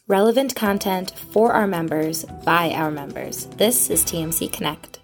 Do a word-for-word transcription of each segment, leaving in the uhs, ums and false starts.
Relevant content for our members by our members. This is T M C Connect.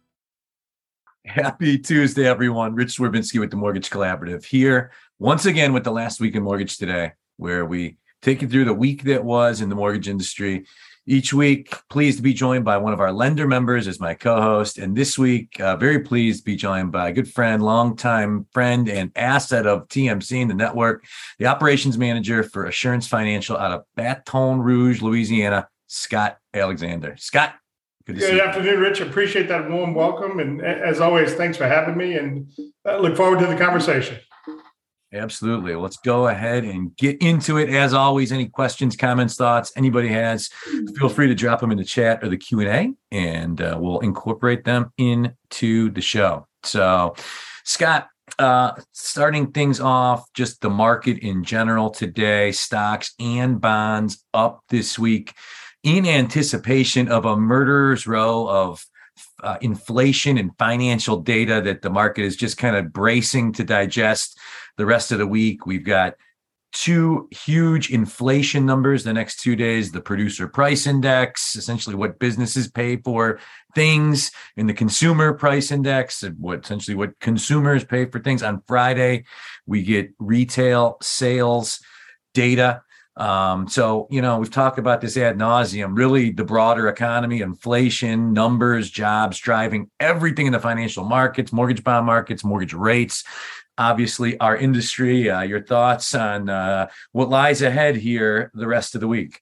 Happy Tuesday, everyone. Rich Swerbinsky with the Mortgage Collaborative here once again with the Last Week in Mortgage Today, where we take you through the week that was in the mortgage industry. Each week, pleased to be joined by one of our lender members as my co-host. And this week, uh, very pleased to be joined by a good friend, longtime friend and asset of T M C and the network, the operations manager for Assurance Financial out of Baton Rouge, Louisiana, Scott Alexander. Scott, good to Good see you. afternoon, Rich. Appreciate that warm welcome. And as always, thanks for having me and uh, look forward to the conversation. Absolutely. Let's go ahead and get into it. As always, any questions, comments, thoughts anybody has, feel free to drop them in the chat or the Q and A, and uh, we'll incorporate them into the show. So, Scott, uh, starting things off, just the market in general today, stocks and bonds up this week in anticipation of a murderer's row of Uh, inflation and financial data that the market is just kind of bracing to digest the rest of the week. We've got two huge inflation numbers the next two days, the producer price index, essentially what businesses pay for things, and the consumer price index, what essentially what consumers pay for things. On Friday, we get retail sales data. Um, so, you know, we've talked about this ad nauseum, really the broader economy, inflation, numbers, jobs, driving everything in the financial markets, mortgage bond markets, mortgage rates, obviously our industry. Uh, your thoughts on uh, what lies ahead here the rest of the week?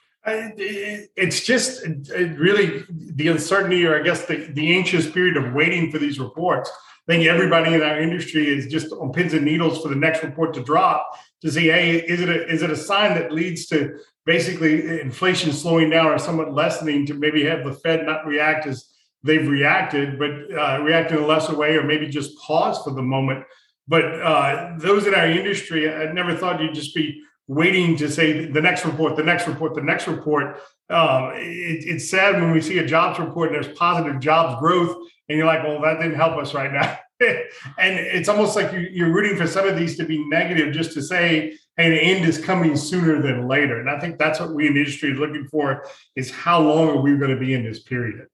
It's just really the uncertainty, or I guess the, the anxious period of waiting for these reports. I think everybody in our industry is just on pins and needles for the next report to drop to see, hey, is it a, is it a sign that leads to basically inflation slowing down or somewhat lessening, to maybe have the Fed not react as they've reacted, but uh, react in a lesser way, or maybe just pause for the moment. But uh, those in our industry, I never thought you'd just be waiting to say the next report, the next report, the next report. Um, it, it's sad when we see a jobs report and there's positive jobs growth, and you're like, well, that didn't help us right now. And it's almost like you're rooting for some of these to be negative just to say, hey, the end is coming sooner than later. And I think that's what we in the industry are looking for, is how long are we going to be in this period?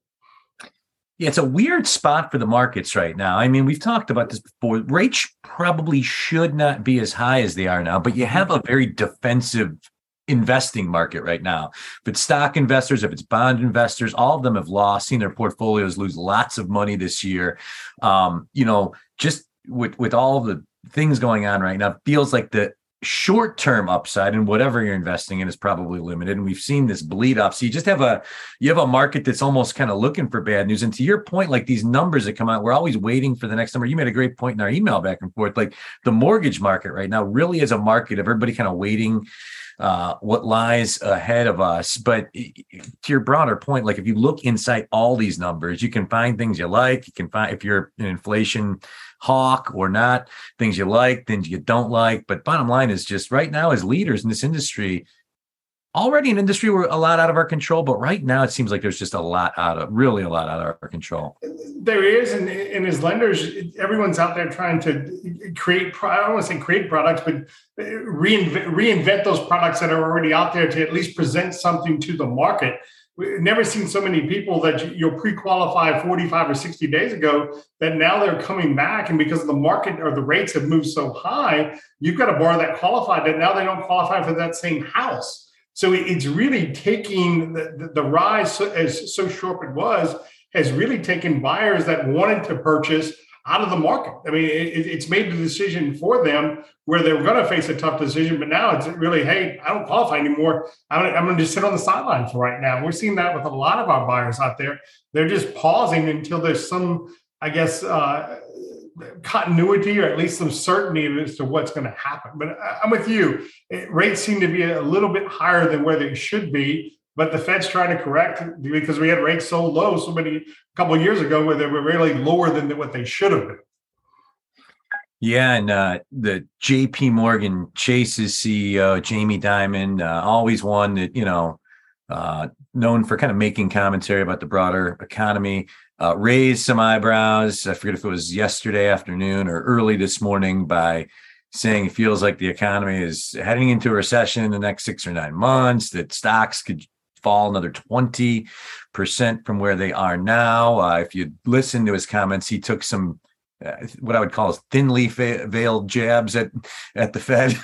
Yeah, it's a weird spot for the markets right now. I mean, we've talked about this before. Rates probably should not be as high as they are now, but you have a very defensive investing market right now. If it's stock investors, if it's bond investors, all of them have lost, seen their portfolios lose lots of money this year. Um, you know, just with, with all the things going on right now, it feels like the short-term upside in whatever you're investing in is probably limited. And we've seen this bleed up. So you just have a, you have a market that's almost kind of looking for bad news. And to your point, like these numbers that come out, we're always waiting for the next number. You made a great point in our email back and forth. Like the mortgage market right now really is a market of everybody kind of waiting uh, what lies ahead of us. But to your broader point, like if you look inside all these numbers, you can find things you like. You can find, if you're an inflation hawk or not, things you like, things you don't like. But bottom line is just right now, as leaders in this industry, already an industry where a lot out of our control, but right now it seems like there's just a lot out of, really a lot out of our control. There is, and, and as lenders, everyone's out there trying to create, I don't want to say create products, but reinvent, reinvent those products that are already out there to at least present something to the market. We've never seen so many people that you'll pre-qualify forty-five or sixty days ago that now they're coming back. And because the market or the rates have moved so high, you've got to borrow that qualified that now they don't qualify for that same house. So it's really taking the, the, the rise, so, as so sharp it was, has really taken buyers that wanted to purchase out of the market. I mean, it, it's made the decision for them where they're going to face a tough decision, but now it's really, hey, I don't qualify anymore. I'm, I'm going to just sit on the sideline for right now. We're seeing that with a lot of our buyers out there. They're just pausing until there's some, I guess, uh, continuity or at least some certainty as to what's going to happen. But I'm with you. Rates seem to be a little bit higher than where they should be. But the Fed's trying to correct because we had rates so low so many a couple of years ago where they were really lower than what they should have been. Yeah, and uh, the J P Morgan Chase's C E O, Jamie Dimon, uh, always one that, you know, uh, known for kind of making commentary about the broader economy, uh, raised some eyebrows. I forget if it was yesterday afternoon or early this morning by saying he feels like the economy is heading into a recession in the next six or nine months, that stocks could fall another twenty percent from where they are now. Uh, if you listen to his comments, he took some uh, what I would call thinly veiled jabs at, at the Fed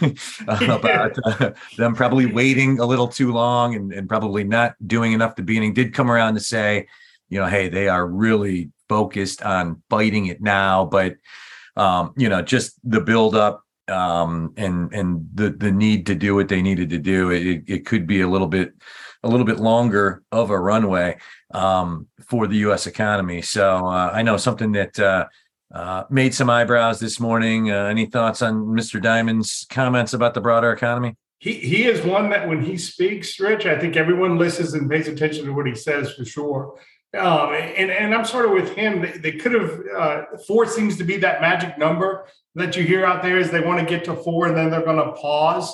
about uh, them probably waiting a little too long and, and probably not doing enough at the beginning. Did come around to say, you know, hey, they are really focused on fighting it now, but um, you know, just the buildup um, and and the the need to do what they needed to do. It, it could be a little bit a little bit longer of a runway um, for the U S economy. So uh, I know something that uh, uh, made some eyebrows this morning. Uh, any thoughts on Mister Diamond's comments about the broader economy? He he is one that when he speaks, Rich, I think everyone listens and pays attention to what he says for sure. Um, and, and I'm sort of with him. They, they could have, uh, four seems to be that magic number that you hear out there is they want to get to four and then they're going to pause.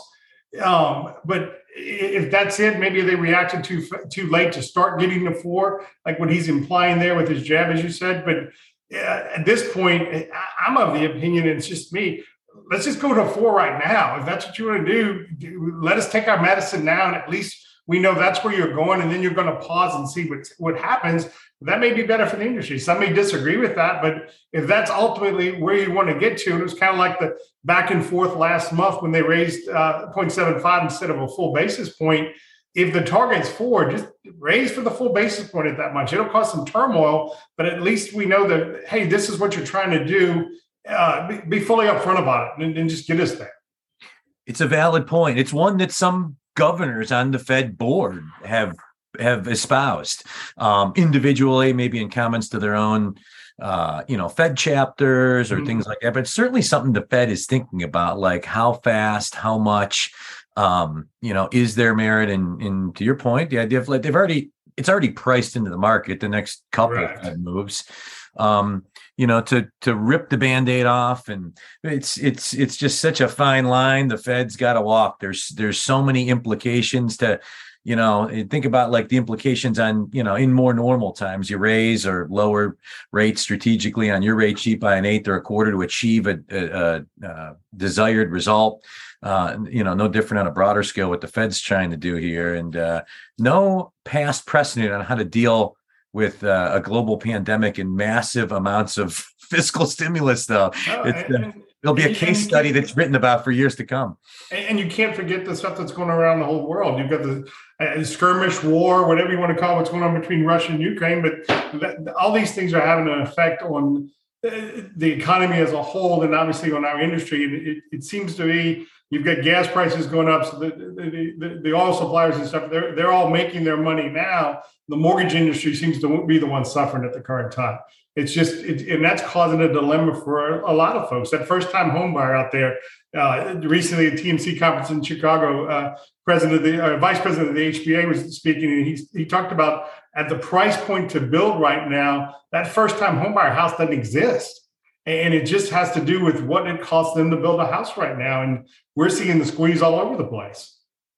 Um, but if that's it, maybe they reacted too too late to start getting to four, like what he's implying there with his jab, as you said. But uh, at this point, I'm of the opinion, and it's just me, let's just go to four right now. If that's what you want to do, do let us take our medicine now, and at least we know that's where you're going, and then you're going to pause and see what, what happens. That may be better for the industry. Some may disagree with that, but if that's ultimately where you want to get to, and it was kind of like the back and forth last month when they raised uh, zero point seven five instead of a full basis point. If the target's four, just raise for the full basis point at that much. It'll cause some turmoil, but at least we know that, hey, this is what you're trying to do. Uh, be, be fully upfront about it and, and just get us there. It's a valid point. It's one that some governors on the Fed board have have espoused um, individually, maybe in comments to their own, uh, you know, Fed chapters or mm-hmm. things like that. But it's certainly something the Fed is thinking about, like how fast, how much, um, you know, is there merit in, in, to your point, the idea of like they've already, it's already priced into the market, the next couple right. of Fed moves. Um, you know, to to rip the Band-Aid off, and it's it's it's just such a fine line the Fed's got to walk. There's there's so many implications to, you know, think about like the implications on, you know, in more normal times, you raise or lower rates strategically on your rate sheet by an eighth or a quarter to achieve a, a, a desired result. Uh, you know, no different on a broader scale what the Fed's trying to do here, and uh, no past precedent on how to deal with uh, a global pandemic and massive amounts of fiscal stimulus, though. Oh, it's, uh, it'll be a case study that's written about for years to come. And you can't forget the stuff that's going around the whole world. You've got the uh, skirmish war, whatever you want to call it, what's going on between Russia and Ukraine. But that, all these things are having an effect on the economy as a whole, and obviously on our industry. And it, it seems to be you've got gas prices going up, so the, the, the, the oil suppliers and stuff, they're, they're all making their money now. The mortgage industry seems to be the one suffering at the current time. It's just, it, and that's causing a dilemma for a, a lot of folks. That first-time home buyer out there, uh, recently at T M C conference in Chicago, uh, president of the uh, vice president of the H B A was speaking, and he he talked about at the price point to build right now, that first-time home buyer house doesn't exist. And it just has to do with what it costs them to build a house right now. And we're seeing the squeeze all over the place.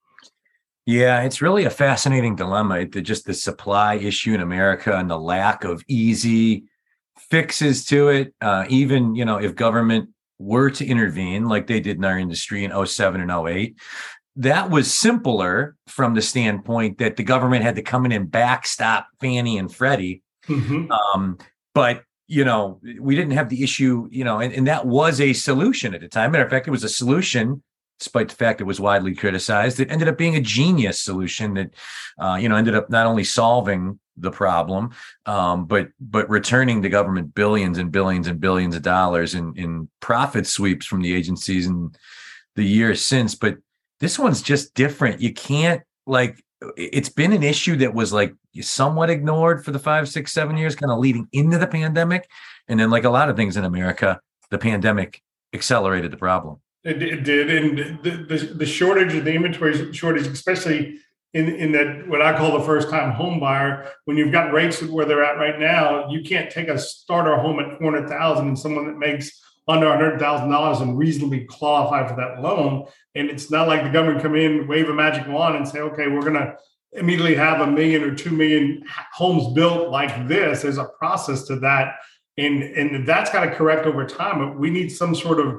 Yeah, it's really a fascinating dilemma. The, just the supply issue in America and the lack of easy fixes to it. Uh, even, you know, if government were to intervene like they did in our industry in oh seven and oh eight, that was simpler from the standpoint that the government had to come in and backstop Fannie and Freddie. Mm-hmm. Um, but you know, we didn't have the issue, you know, and, and that was a solution at the time. Matter of fact, it was a solution, despite the fact it was widely criticized. It ended up being a genius solution that, uh, you know, ended up not only solving the problem, um, but but returning the government billions and billions and billions of dollars in, in profit sweeps from the agencies in the years since. But this one's just different. You can't, like, it's been an issue that was like somewhat ignored for the five, six, seven years, kind of leading into the pandemic. And then, like a lot of things in America, the pandemic accelerated the problem. It, it did. And the, the, the shortage of the inventory shortage, especially in, in that what I call the first time home buyer, when you've got rates where they're at right now, you can't take a starter home at four hundred thousand dollars and someone that makes under one hundred thousand dollars and reasonably qualify for that loan. And it's not like the government come in, wave a magic wand and say, okay, we're going to immediately have a million or two million homes built like this. There's a process to that. And, and that's got to correct over time. But we need some sort of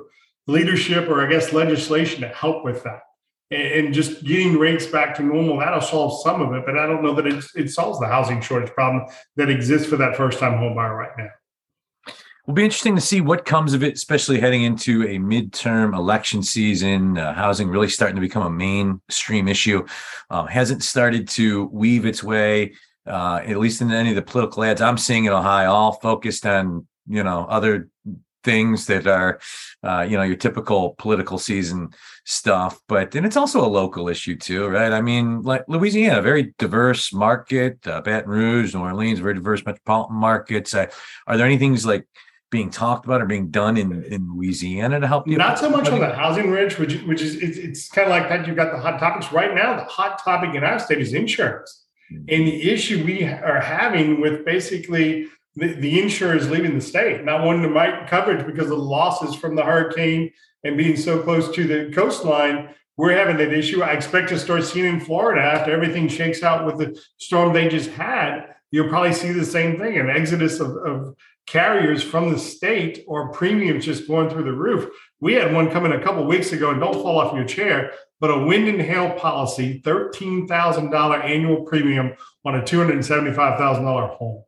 leadership or I guess legislation to help with that. And just getting rates back to normal, that'll solve some of it. But I don't know that it, it solves the housing shortage problem that exists for that first-time home buyer right now. It'll be interesting to see what comes of it, especially heading into a midterm election season. Uh, housing really starting to become a mainstream issue. Um, hasn't started to weave its way, uh, at least in any of the political ads I'm seeing in Ohio, all focused on, you know, other things that are, uh, you know, your typical political season stuff. But then it's also a local issue too, right? I mean, like Louisiana, very diverse market, uh, Baton Rouge, New Orleans, very diverse metropolitan markets. Uh, are there any things like being talked about or being done in, in Louisiana to help you? Not so much on the housing ridge, which, which is, it's, it's kind of like that. You've got the hot topics right now. The hot topic in our state is insurance. Mm-hmm. And the issue we are having with basically the, the insurers leaving the state, not wanting to write coverage because of the losses from the hurricane and being so close to the coastline, we're having that issue. I expect to start seeing in Florida after everything shakes out with the storm they just had. You'll probably see the same thing, an exodus of, of carriers from the state or premiums just going through the roof. We had one coming a couple of weeks ago, and don't fall off your chair, but a wind and hail policy, thirteen thousand dollars annual premium on a two hundred seventy-five thousand dollars home.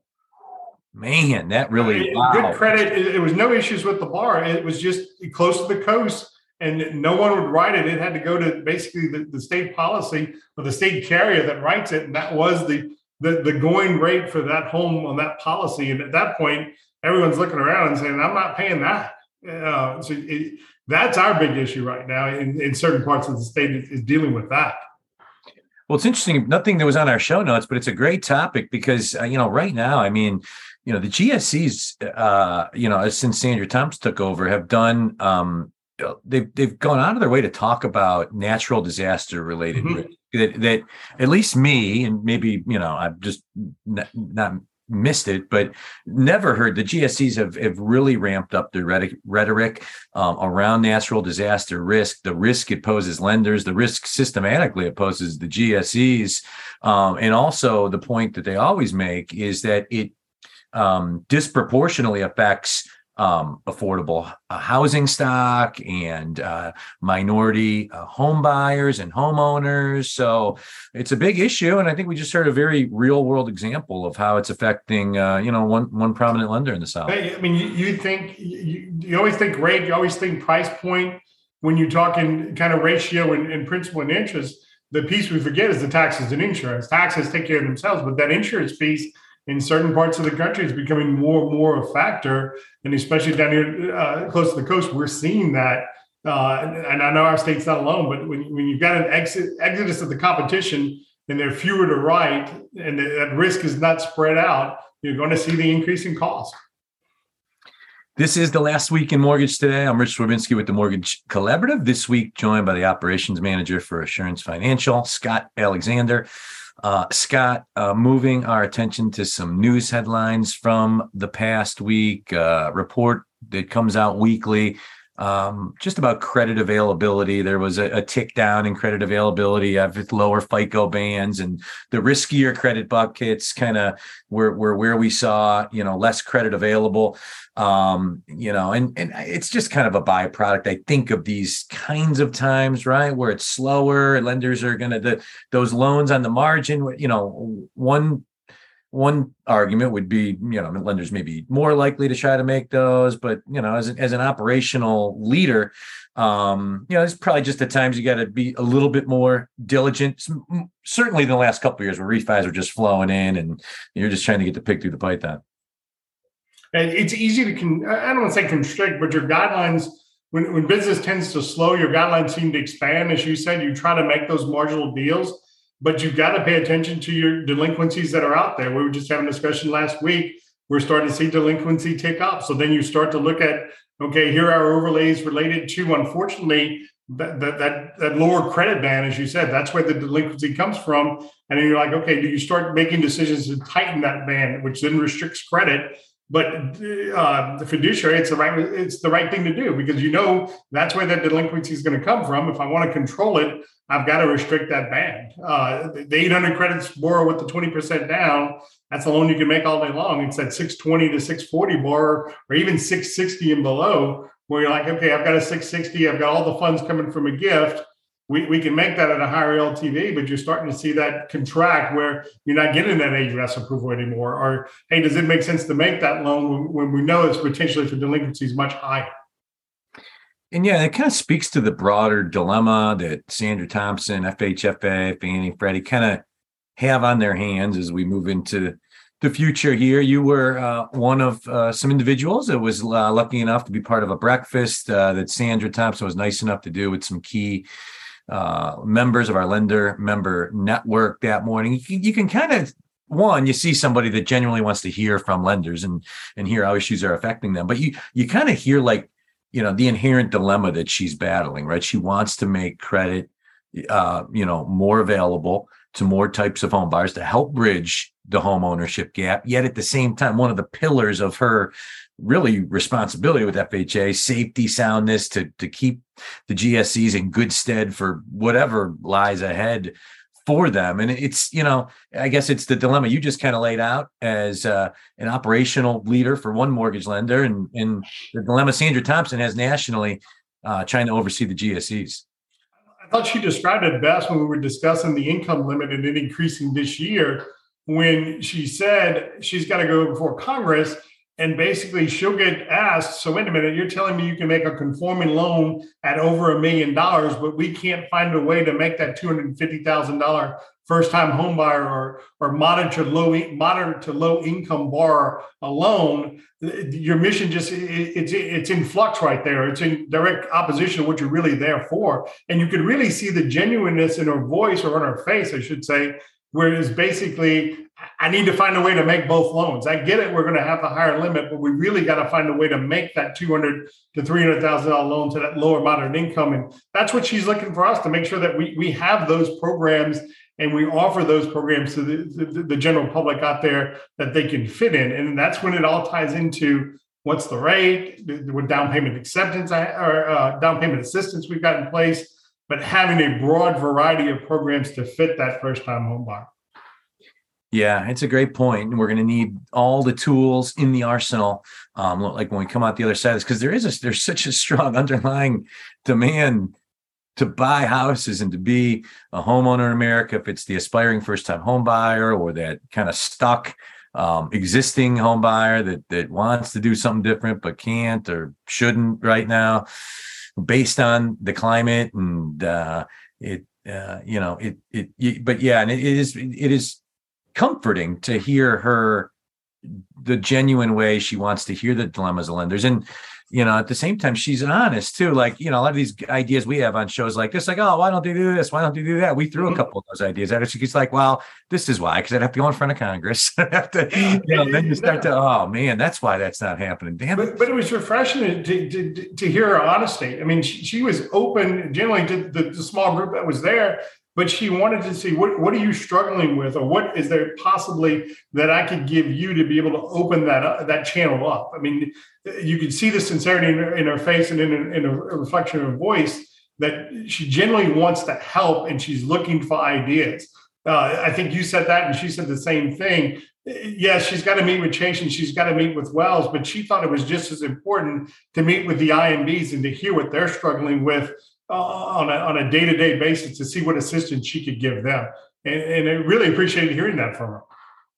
Man, that really, wow. Good credit. It, it was no issues with the bar. It was just close to the coast and no one would write it. It had to go to basically the, the state policy or the state carrier that writes it. And that was the, the, the going rate for that home on that policy. And at that point, everyone's looking around and saying, I'm not paying that. Uh, so it, that's our big issue right now in, in certain parts of the state is, is dealing with that. Well, it's interesting. Nothing that was on our show notes, but it's a great topic because, uh, you know, right now, I mean, you know, the G S Cs, uh, you know, since Sandra Thompson took over, have done, um, they've they've gone out of their way to talk about natural disaster related mm-hmm. risk. That, that at least me, and maybe, you know, I've just not, not missed it, but never heard the G S Cs have, have really ramped up their rhetoric, rhetoric um, around natural disaster risk, the risk it poses lenders, the risk systematically it poses the G S Cs. Um, and also the point that they always make is that it um, disproportionately affects um, affordable uh, housing stock and uh, minority uh, home buyers and homeowners. So it's a big issue. And I think we just heard a very real world example of how it's affecting, uh, you know, one, one prominent lender in the South. I mean, you, you think, you, you always think rate, you always think price point when you're talking kind of ratio and, and principal and interest. The piece we forget is the taxes and insurance. Taxes take care of themselves, but that insurance piece in certain parts of the country is becoming more and more a factor. And especially down here uh, close to the coast, we're seeing that. Uh, and, and I know our state's not alone, but when, when you've got an exit, exodus of the competition and they're fewer to write and that risk is not spread out, you're going to see the increase in cost. This is the Last Week in Mortgage Today. I'm Rich Swerbinsky with the Mortgage Collaborative. This week, joined by the operations manager for Assurance Financial, Scott Alexander. Uh, Scott, uh, moving our attention to some news headlines from the past week, uh, report that comes out weekly, um, just about credit availability. There was a, a tick down in credit availability of lower FICO bands, and the riskier credit buckets kind of were, were where we saw, you know, less credit available. Um, you know, and, and it's just kind of a byproduct, I think, of these kinds of times, right? Where it's slower, lenders are going to, the, those loans on the margin, you know, one, one argument would be, you know, lenders may be more likely to try to make those, but, you know, as, an as an operational leader, um, you know, it's probably just at times you got to be a little bit more diligent. Certainly in the last couple of years where refis are just flowing in and you're just trying to get the pig through the python. And it's easy to, con- I don't want to say constrict, but your guidelines, when, when business tends to slow, your guidelines seem to expand. As you said, you try to make those marginal deals, but you've got to pay attention to your delinquencies that are out there. We were just having a discussion last week. We're starting to see delinquency tick up. So then you start to look at, okay, here are overlays related to, unfortunately, that, that, that, that lower credit band, as you said, that's where the delinquency comes from. And then you're like, okay, do you start making decisions to tighten that band, which then restricts credit? But uh, the fiduciary, it's the right it's the right thing to do because you know that's where that delinquency is going to come from. If I want to control it, I've got to restrict that band. Uh, the eight hundred credits borrow with the twenty percent down. That's the loan you can make all day long. It's that six twenty to six forty borrow or even six sixty and below where you're like, okay, I've got a six sixty, I've got all the funds coming from a gift. We, we can make that at a higher L T V, but you're starting to see that contract where you're not getting that A R S approval anymore. Or, hey, does it make sense to make that loan when, when we know it's potentially for delinquencies much higher? And yeah, it kind of speaks to the broader dilemma that Sandra Thompson, F H F A, Fannie, Freddie kind of have on their hands as we move into the future here. You were uh, one of uh, some individuals that was uh, lucky enough to be part of a breakfast uh, that Sandra Thompson was nice enough to do with some key uh, members of our lender member network that morning. You can, you can kind of, one, you see somebody that genuinely wants to hear from lenders and and hear how issues are affecting them. But you you kind of hear like, you know, the inherent dilemma that she's battling, right? She wants to make credit, uh, you know, more available to more types of home buyers to help bridge the home ownership gap. Yet at the same time, one of the pillars of her really responsibility with F H A, safety, soundness, to, to keep the G S Es in good stead for whatever lies ahead for them. And it's, you know, I guess it's the dilemma you just kind of laid out as uh, an operational leader for one mortgage lender, and, and the dilemma Sandra Thompson has nationally uh, trying to oversee the G S Es. I thought she described it best when we were discussing the income limit and it increasing this year, when she said she's got to go before Congress and basically she'll get asked, so wait a minute, you're telling me you can make a conforming loan at over a million dollars, but we can't find a way to make that two hundred fifty thousand dollars first-time home buyer or, or moderate to low moderate to low income borrower a loan. Your mission just, it's it's in flux right there. It's in direct opposition to what you're really there for. And you could really see the genuineness in her voice, or in her face, I should say, where it's basically, I need to find a way to make both loans. I get it, we're going to have the higher limit, but we really got to find a way to make that two hundred to three hundred thousand dollars loan to that lower moderate income. And that's what she's looking for us to make sure that we, we have those programs and we offer those programs to the, the, the general public out there that they can fit in. And that's when it all ties into what's the rate, what down payment acceptance or uh, down payment assistance we've got in place, but having a broad variety of programs to fit that first-time home buyer. Yeah, it's a great point. And we're going to need all the tools in the arsenal, um, like when we come out the other side of this, because there is a, there's such a strong underlying demand to buy houses and to be a homeowner in America. If it's the aspiring first-time home buyer or that kind of stuck um, existing home buyer that that wants to do something different but can't or shouldn't right now, based on the climate and uh, it, uh, you know, it it. But yeah, and it, it is it is. comforting to hear her, the genuine way she wants to hear the dilemmas of lenders. And, you know, at the same time, she's honest too. Like, you know, a lot of these ideas we have on shows like this, like, oh, why don't they do this? Why don't they do that? We threw a couple of those ideas at her. She's like, well, this is why, because I'd have to go in front of Congress. I'd have to, you know, then you start to, oh man, that's why that's not happening. Damn but, it. But it was refreshing to, to, to hear her honesty. I mean, she, she was open generally to the, the small group that was there, but she wanted to see what, what are you struggling with, or what is there possibly that I could give you to be able to open that up, that channel up. I mean, you could see the sincerity in her, in her face and in, a, in a reflection of her voice that she genuinely wants to help and she's looking for ideas. Uh, I think you said that and she said the same thing. Yes, she's got to meet with Chase and she's got to meet with Wells, but she thought it was just as important to meet with the I M Bs and to hear what they're struggling with Uh, on a on a day-to-day basis to see what assistance she could give them. And, and I really appreciated hearing that from her.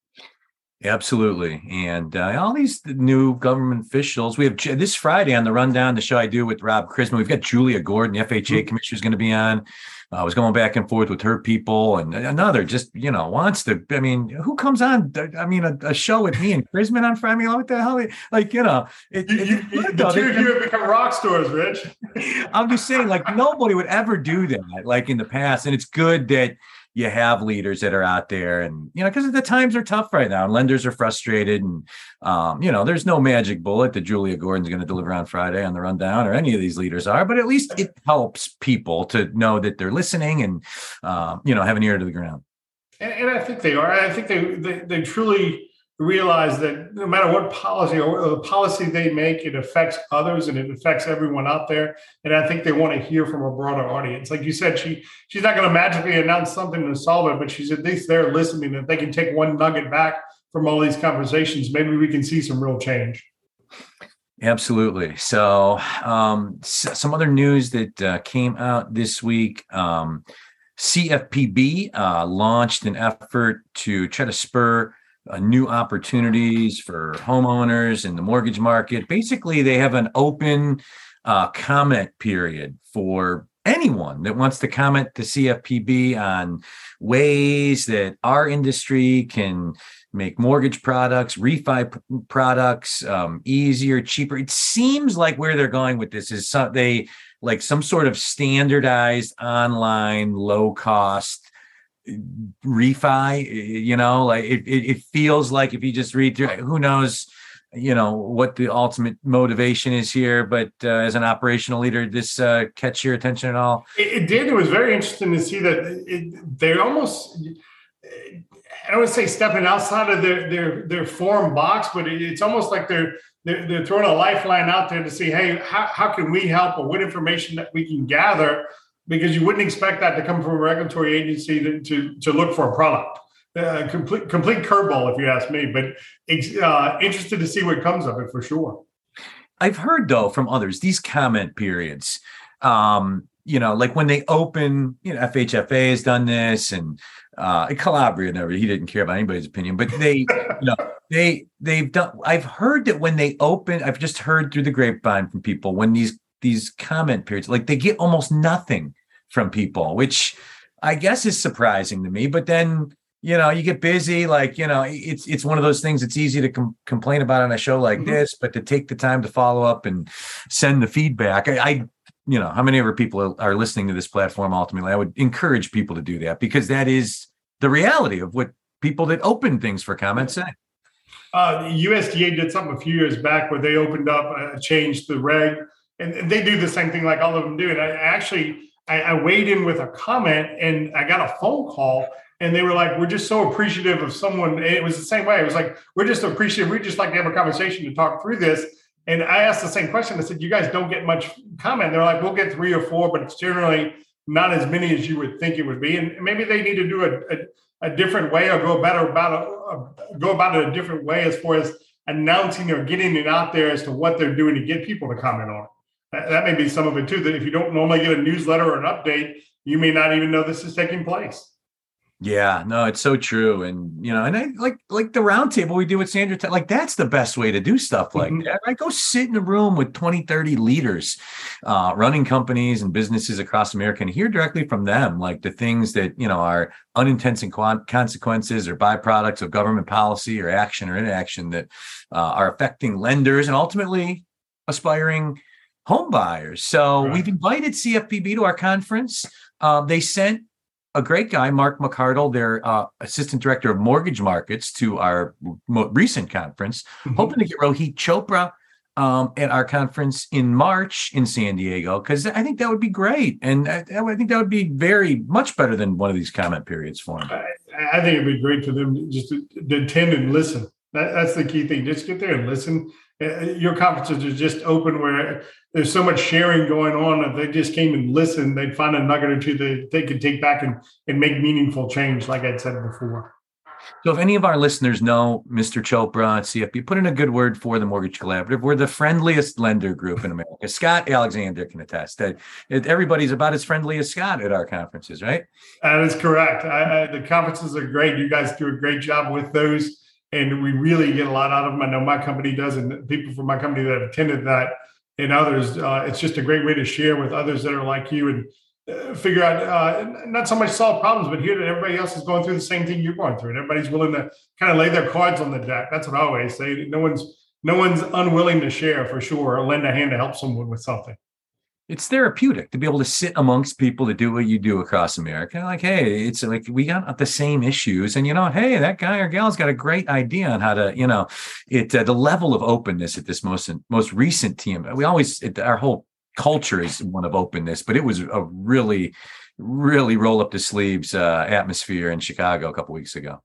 Absolutely. And uh, all these new government officials, we have this Friday on the rundown, the show I do with Rob Chrisman, we've got Julia Gordon, the F H A mm-hmm. commissioner, is going to be on. I uh, was going back and forth with her people, and another just, you know, wants to, I mean, who comes on, I mean, a, a show with me and Chrisman on Friday? I mean, what the hell? Like, you know, it, you, you, it, the two of you have become rock stars, Rich. I'm just saying, like, nobody would ever do that, like in the past. And it's good that you have leaders that are out there, and, you know, because the times are tough right now and lenders are frustrated, and, um, you know, there's no magic bullet that Julia Gordon's going to deliver on Friday on the rundown, or any of these leaders are, but at least it helps people to know that they're listening and, um, you know, have an ear to the ground. And, and I think they are. I think they, they, they truly realize that no matter what policy or the policy they make, it affects others and it affects everyone out there. And I think they want to hear from a broader audience. Like you said, she she's not going to magically announce something to solve it, but she's at least there listening. If they can take one nugget back from all these conversations, maybe we can see some real change. Absolutely. So, um, s- some other news that uh, came out this week. Um, C F P B uh, launched an effort to try to spur uh, new opportunities for homeowners in the mortgage market. Basically, they have an open uh, comment period for anyone that wants to comment to C F P B on ways that our industry can make mortgage products, refi p- products um, easier, cheaper. It seems like where they're going with this is some, they like some sort of standardized online low cost refi. You know, like it, it, it feels like if you just read through, who knows, you know, what the ultimate motivation is here. But uh, as an operational leader, this uh, catch your attention at all? It, it did. It was very interesting to see that it, they almost, I don't want to say stepping outside of their their their form box, but it, it's almost like they're, they're they're throwing a lifeline out there to see, hey, how, how can we help, or what information that we can gather, because you wouldn't expect that to come from a regulatory agency to to, to look for a product. Uh, complete complete curveball, if you ask me, but it's uh, interested to see what comes of it for sure. I've heard though from others these comment periods. Um, you know, like when they open, you know, F H F A has done this, and uh, Calabria never. He didn't care about anybody's opinion, but they, you know, they they've done. I've heard that when they open, I've just heard through the grapevine from people when these these comment periods, like they get almost nothing from people, which I guess is surprising to me. But then, you know, you get busy, like, you know, it's it's one of those things it's easy to com- complain about on a show like mm-hmm. this, but to take the time to follow up and send the feedback. I, I you know, how many ever people are listening to this platform ultimately, I would encourage people to do that, because that is the reality of what people that open things for comments say. Uh, the U S D A did something a few years back where they opened up, uh, changed the reg, and, and they do the same thing like all of them do. And I actually, I, I weighed in with a comment, and I got a phone call. And they were like, we're just so appreciative of someone. And it was the same way. It was like, we're just appreciative. We'd just like to have a conversation to talk through this. And I asked the same question. I said, you guys don't get much comment. They're like, we'll get three or four, but it's generally not as many as you would think it would be. And maybe they need to do a, a, a different way, or go better about a, a, go about it a different way as far as announcing or getting it out there as to what they're doing to get people to comment on it. That, that may be some of it too, that if you don't normally get a newsletter or an update, you may not even know this is taking place. Yeah, no, it's so true. And, you know, and I like, like the roundtable we do with Sandra, like that's the best way to do stuff like mm-hmm. that. I go sit in a room with twenty, thirty leaders uh, running companies and businesses across America and hear directly from them, like the things that, you know, are unintended consequences or byproducts of government policy or action or inaction that uh, are affecting lenders and ultimately aspiring home buyers. So right. We've invited C F P B to our conference. Uh, they sent a great guy, Mark McCardle, their uh, assistant director of mortgage markets, to our mo- recent conference, mm-hmm. hoping to get Rohit Chopra um, at our conference in March in San Diego, because I think that would be great. And I, I think that would be very much better than one of these comment periods for them. I, I think it'd be great for them just to, to attend and listen. That, that's the key thing. Just get there and listen. Your conferences are just open where there's so much sharing going on. If they just came and listened, they'd find a nugget or two that they could take back and, and make meaningful change, like I'd said before. So if any of our listeners know Mister Chopra at C F P, put in a good word for the Mortgage Collaborative. We're the friendliest lender group in America. Scott Alexander can attest that everybody's about as friendly as Scott at our conferences, right? That is correct. I, I, the conferences are great. You guys do a great job with those. And we really get a lot out of them. I know my company does, and people from my company that have attended that and others. Uh, it's just a great way to share with others that are like you and uh, figure out, uh, not so much solve problems, but hear that everybody else is going through the same thing you're going through. And everybody's willing to kind of lay their cards on the deck. That's what I always say. No one's no one's unwilling to share for sure, or lend a hand to help someone with something. It's therapeutic to be able to sit amongst people that do what you do across America. Like, hey, it's like we got the same issues, and you know, hey, that guy or gal's got a great idea on how to, you know, it uh, the level of openness at this most most recent team. We always it, our whole culture is one of openness, but it was a really, really roll up the sleeves uh, atmosphere in Chicago a couple weeks ago.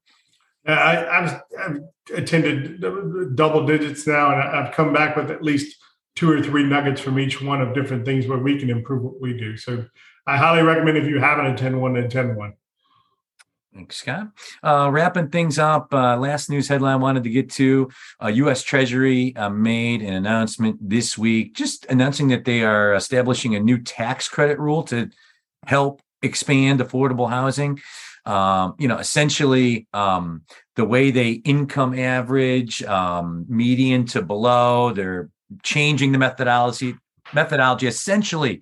I, I've, I've attended double digits now, and I've come back with at least two or three nuggets from each one of different things where we can improve what we do. So I highly recommend, if you haven't attended one, to attend one. Thanks, Scott. Uh, wrapping things up, uh, last news headline I wanted to get to. Uh, U S Treasury uh, made an announcement this week, just announcing that they are establishing a new tax credit rule to help expand affordable housing. Um, you know, essentially, um, the way they income average, um, median to below, they're changing the methodology, methodology essentially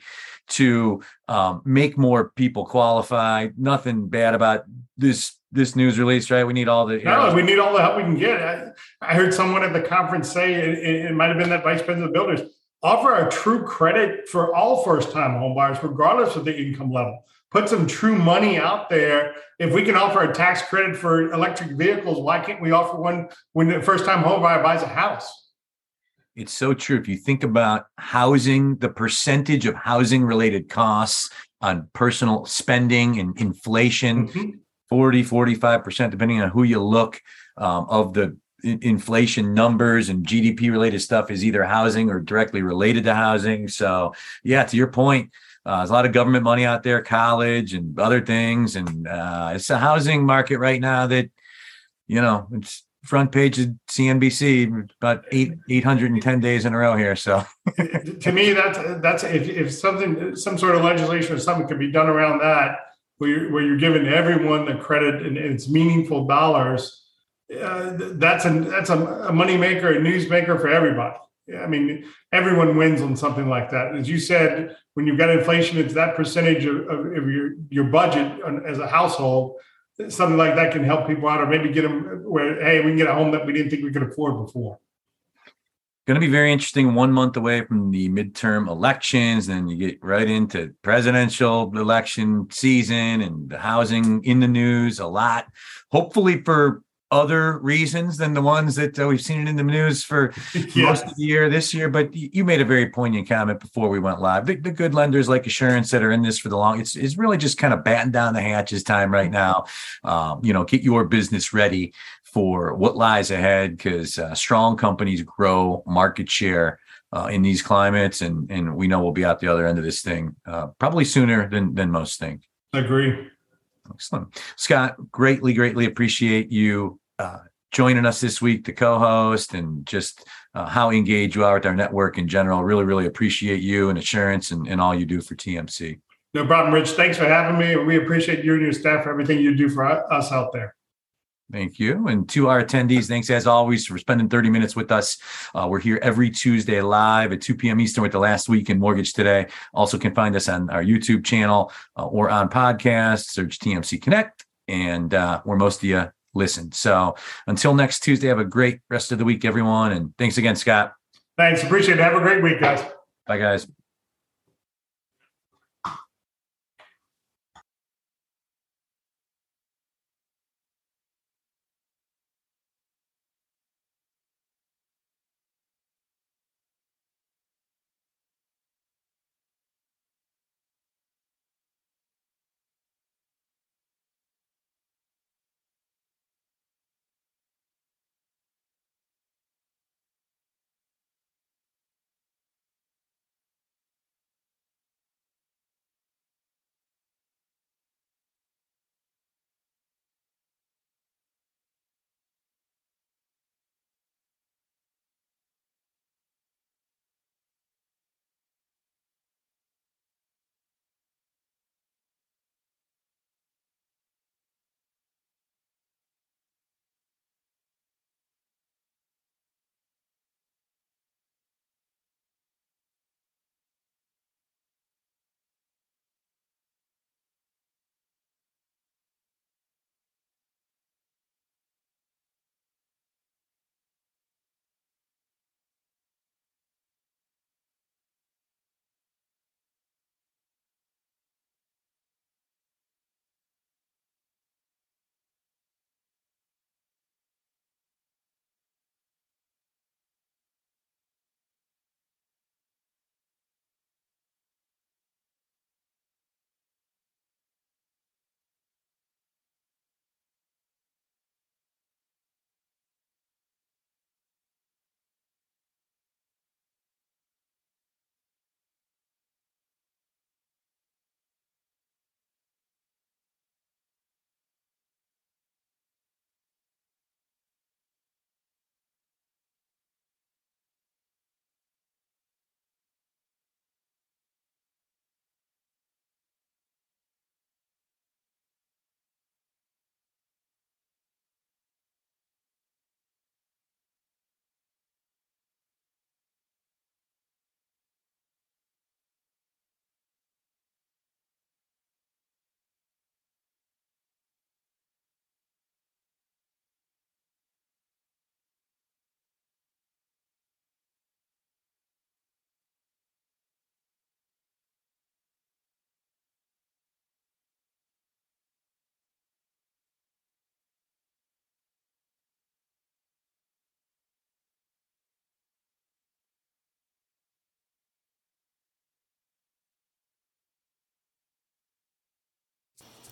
to um, make more people qualify. Nothing bad about this this news release, right? We need all the no, we need all the help we can get. I, I heard someone at the conference say, it, it might have been that vice president of builders, offer a true credit for all first-time homebuyers, regardless of the income level. Put some true money out there. If we can offer a tax credit for electric vehicles, why can't we offer one when the first-time homebuyer buys a house? It's so true. If you think about housing, the percentage of housing related costs on personal spending and inflation, mm-hmm. forty, forty-five percent, depending on who you look, um, of the inflation numbers and G D P related stuff is either housing or directly related to housing. So yeah, to your point, uh, there's a lot of government money out there, college and other things. And uh, it's a housing market right now that, you know, it's front page of C N B C about eight eight hundred and ten days in a row here. So to me, that's that's if, if something some sort of legislation or something could be done around that, where you're, where you're giving everyone the credit and it's meaningful dollars. Uh, that's a that's a, a money maker, a newsmaker for everybody. I mean, everyone wins on something like that. As you said, when you've got inflation, it's that percentage of, of, of your your budget as a household. Something like that can help people out, or maybe get them where, hey, we can get a home that we didn't think we could afford before. Going to be very interesting. One month away from the midterm elections, then you get right into presidential election season and the housing in the news a lot. Hopefully for other reasons than the ones that uh, we've seen it in the news for yes. most of the year this year. But you made a very poignant comment before we went live. The, the good lenders like Assurance that are in this for the long, it's, it's really just kind of batten down the hatches time right now. Um, you know, get your business ready for what lies ahead, because uh, strong companies grow market share uh, in these climates. And, and we know we'll be out the other end of this thing uh, probably sooner than, than most think. I agree. Excellent. Scott, greatly, greatly appreciate you uh, joining us this week to co-host, and just uh, how engaged you are with our network in general. Really, really appreciate you and Assurance and, and all you do for T M C. No problem, Rich. Thanks for having me. And we appreciate you and your staff for everything you do for us out there. Thank you. And to our attendees, thanks as always for spending thirty minutes with us. Uh, we're here every Tuesday live at two p.m. Eastern with the Last Week in Mortgage Today. Also can find us on our YouTube channel uh, or on podcasts. Search T M C Connect, and uh, where most of you listen. So until next Tuesday, have a great rest of the week, everyone. And thanks again, Scott. Thanks. Appreciate it. Have a great week, guys. Bye, guys.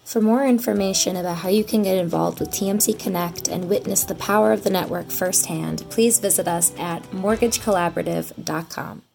For more information about how you can get involved with T M C Connect and witness the power of the network firsthand, please visit us at mortgage collaborative dot com.